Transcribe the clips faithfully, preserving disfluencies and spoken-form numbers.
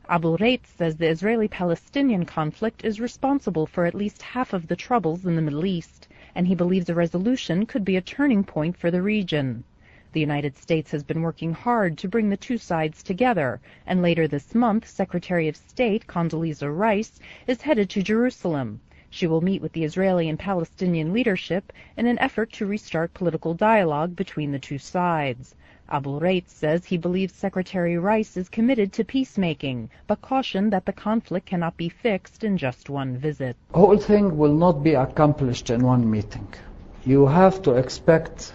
Abu Ghait says the Israeli-Palestinian conflict is responsible for at least half of the troubles in the Middle East, and he believes a resolution could be a turning point for the region. The United States has been working hard to bring the two sides together, and later this month, Secretary of State Condoleezza Rice is headed to Jerusalem. She will meet with the Israeli and Palestinian leadership in an effort to restart political dialogue between the two sides. Abu Ghait says he believes Secretary Rice is committed to peacemaking, but cautioned that the conflict cannot be fixed in just one visit. The whole thing will not be accomplished in one meeting. You have to expect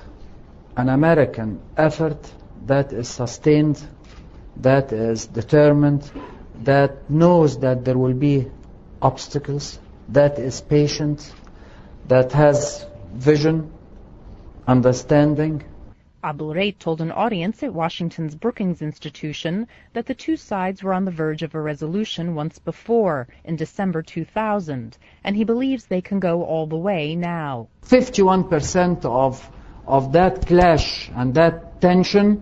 an American effort that is sustained, that is determined, that knows that there will be obstacles, that is patient, that has vision, understanding. Abu Ghait told an audience at Washington's Brookings Institution that the two sides were on the verge of a resolution once before, in December two thousand, and he believes they can go all the way now. fifty-one percent of, of that clash and that tension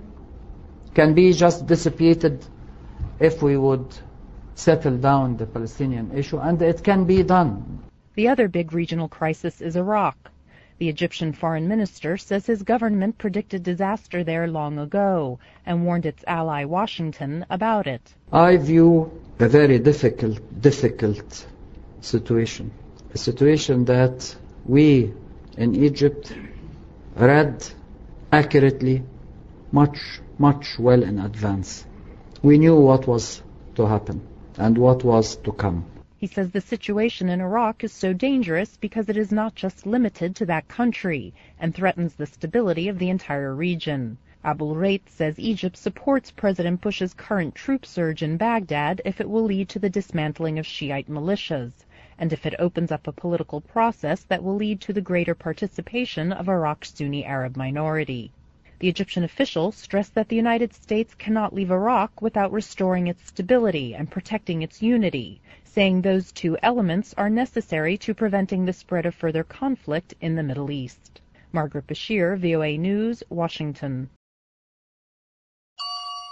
can be just dissipated if we would settle down the Palestinian issue, and it can be done. The other big regional crisis is Iraq. The Egyptian foreign minister says his government predicted disaster there long ago and warned its ally Washington about it. I view a very difficult, difficult situation. A situation that we in Egypt read accurately, much, much well in advance. We knew what was to happen and what was to come. He says the situation in Iraq is so dangerous because it is not just limited to that country and threatens the stability of the entire region. Abu Ghait says Egypt supports President Bush's current troop surge in Baghdad if it will lead to the dismantling of Shiite militias, and if it opens up a political process that will lead to the greater participation of Iraq's Sunni Arab minority. The Egyptian official stressed that the United States cannot leave Iraq without restoring its stability and protecting its unity, saying those two elements are necessary to preventing the spread of further conflict in the Middle East. Margaret Bashir, V O A News, Washington.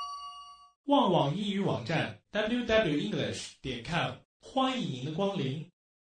旺网英语网站 double-u double-u double-u 点 com 欢迎您的光临。